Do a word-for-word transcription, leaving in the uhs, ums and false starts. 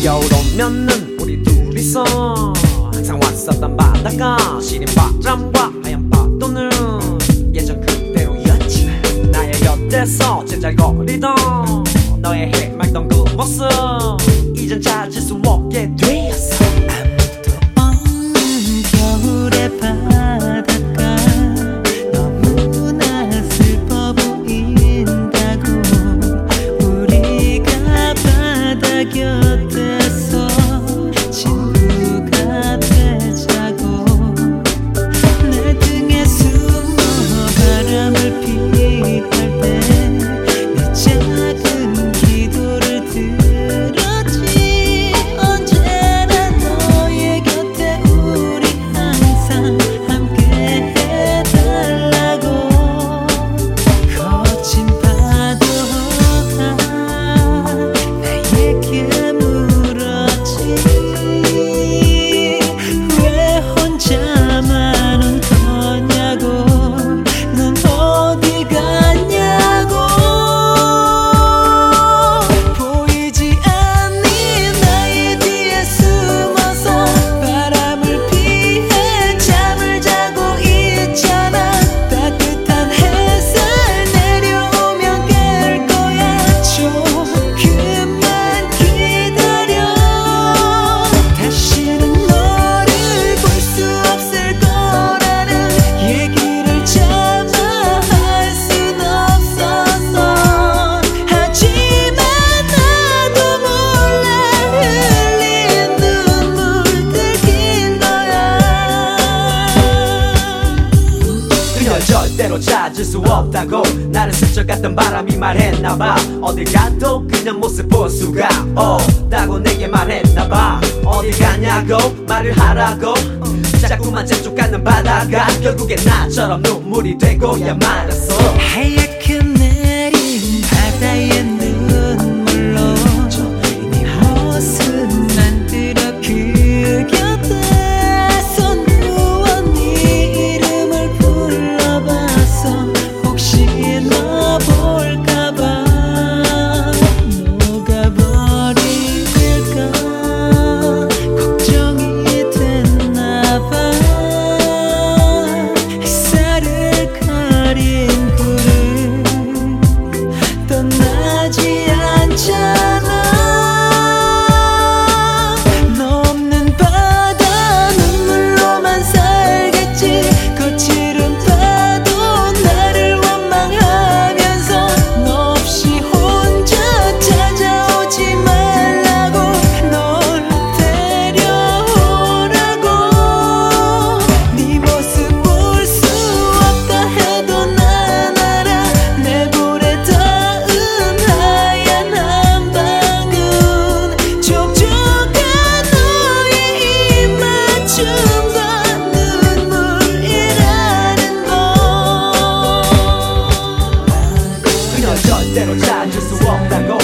겨울 오면은 우리 둘이서 항상 왔었던 바다가 시린 바람과 하얀 파도는 예전 그대로였지. 나의 곁에서 제잘거리던 너의 해맑던 그 모습 이젠 찾을 수 없게 되었어. 아무도 없는 겨울의 바닷가 너무나 슬퍼 보인다고 우리가 바다 곁에서 친구가 되자고 내 등에 숨어 바람을 피할 때 내 작은 기도를 들었지. 언제나 너의 곁에 우리 항상 함께 해달라고. 거친 파도가 나에게 물었지. 왜 혼자만 온 거냐고. 넌 어디 갔냐고. 보이지 않니 나의 뒤에 숨어서 바람을 피해 잠을 자고 있잖아. 따뜻한 햇살 내려오면 깰 거야. 조금만 기다려. 다시는 너를 볼 수 없을 거라는 얘기를 참아 할 순 없었어. 하지만 나도 몰라 흘린 눈물들 거야. 그녀 절대로 찾을 수 없다고 나를 스쳐갔던 바람이 말했나봐. 어딜 가도 그냥 모습 볼 수가 없다고 내게 말했나봐. 어딜 가냐고 말을 하라고 자꾸만 재촉하는 바다가 결국엔 나처럼 눈물이 되고야 말았어. 하얗게 내린 바다의 눈물로 네 모습 만들어 그 곁에서 누워 네 이름을 불러봤어. 혹시 너 볼까봐 녹아버릴까 걱정이 됐나봐. 햇살을 가린 구름 떠나지 않잖아. 너 없는 바다 눈물로만 살겠지. 거칠은 파도 나를 원망하면서 너 없이 혼자 찾아오지 말라고 널 데려오라고. 네 모습 볼 수 없다 해도 난 알아. 내 볼에 닿은 하얀 한 방울 촉촉한 너의 입맞춤과 눈물이라는 거. 그녀 절대로 찾을 수 없다고